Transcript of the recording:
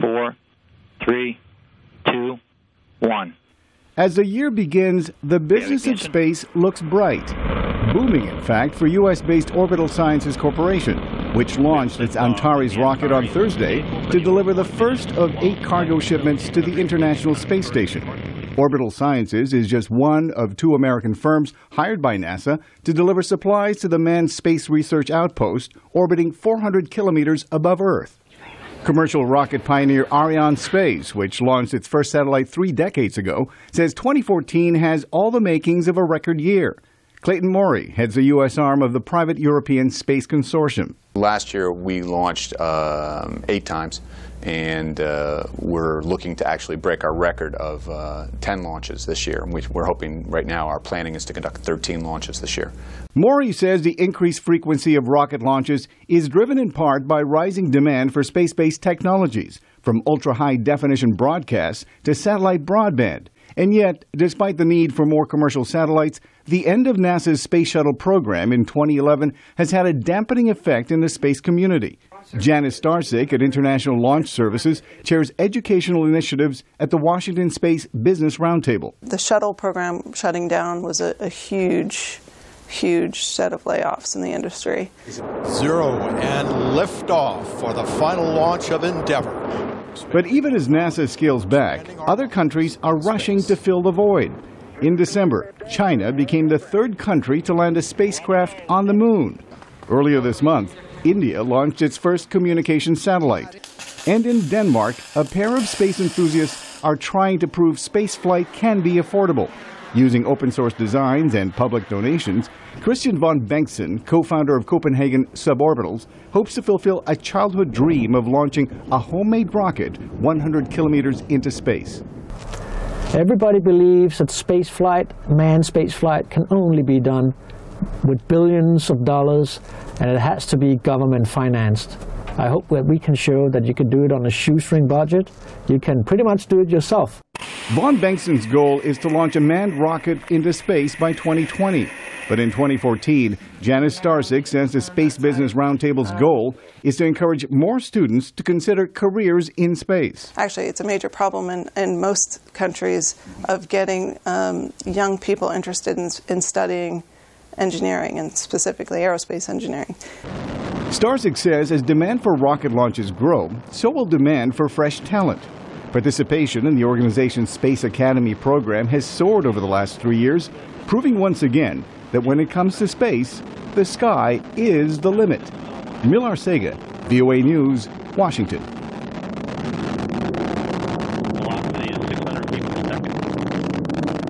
4, 3, 2, 1. As the year begins, the business of space looks bright. Booming, in fact, for U.S.-based Orbital Sciences Corporation, which launched its Antares rocket on Thursday to deliver the first of 8 cargo shipments to the International Space Station. Orbital Sciences is just one of 2 American firms hired by NASA to deliver supplies to the manned space research outpost orbiting 400 kilometers above Earth. Commercial rocket pioneer Arianespace, which launched its first satellite 3 decades ago, says 2014 has all the makings of a record year. Clayton Morey heads the U.S. arm of the private European Space Consortium. Last year we launched 8 times, and we're looking to actually break our record of 10 launches this year. We're hoping right now, our planning is to conduct 13 launches this year. Morey says the increased frequency of rocket launches is driven in part by rising demand for space-based technologies, from ultra-high definition broadcasts to satellite broadband. And yet, despite the need for more commercial satellites, the end of NASA's Space Shuttle program in 2011 has had a dampening effect in the space community. Janice Starsick at International Launch Services chairs educational initiatives at the Washington Space Business Roundtable. The shuttle program shutting down was a huge set of layoffs in the industry. 0 and liftoff for the final launch of Endeavour. But even as NASA scales back, other countries are rushing to fill the void. In December, China became the 3rd country to land a spacecraft on the moon. Earlier this month, India launched its first communication satellite. And in Denmark, a pair of space enthusiasts are trying to prove spaceflight can be affordable. Using open-source designs and public donations, Christian von Bengtson, co-founder of Copenhagen Suborbitals, hopes to fulfill a childhood dream of launching a homemade rocket 100 kilometers into space. Everybody believes that manned spaceflight, can only be done with billions of dollars, and it has to be government financed. I hope that we can show that you can do it on a shoestring budget. You can pretty much do it yourself. Von Bengtson's goal is to launch a manned rocket into space by 2020. But in 2014, Janice Starsick says the Space Business Roundtable's goal is to encourage more students to consider careers in space. Actually, it's a major problem in most countries of getting young people interested in studying engineering, and specifically aerospace engineering. Starsick says as demand for rocket launches grow, so will demand for fresh talent. Participation in the organization's Space Academy program has soared over the last 3 years, proving once again that when it comes to space, the sky is the limit. Millar Sega, VOA News, Washington.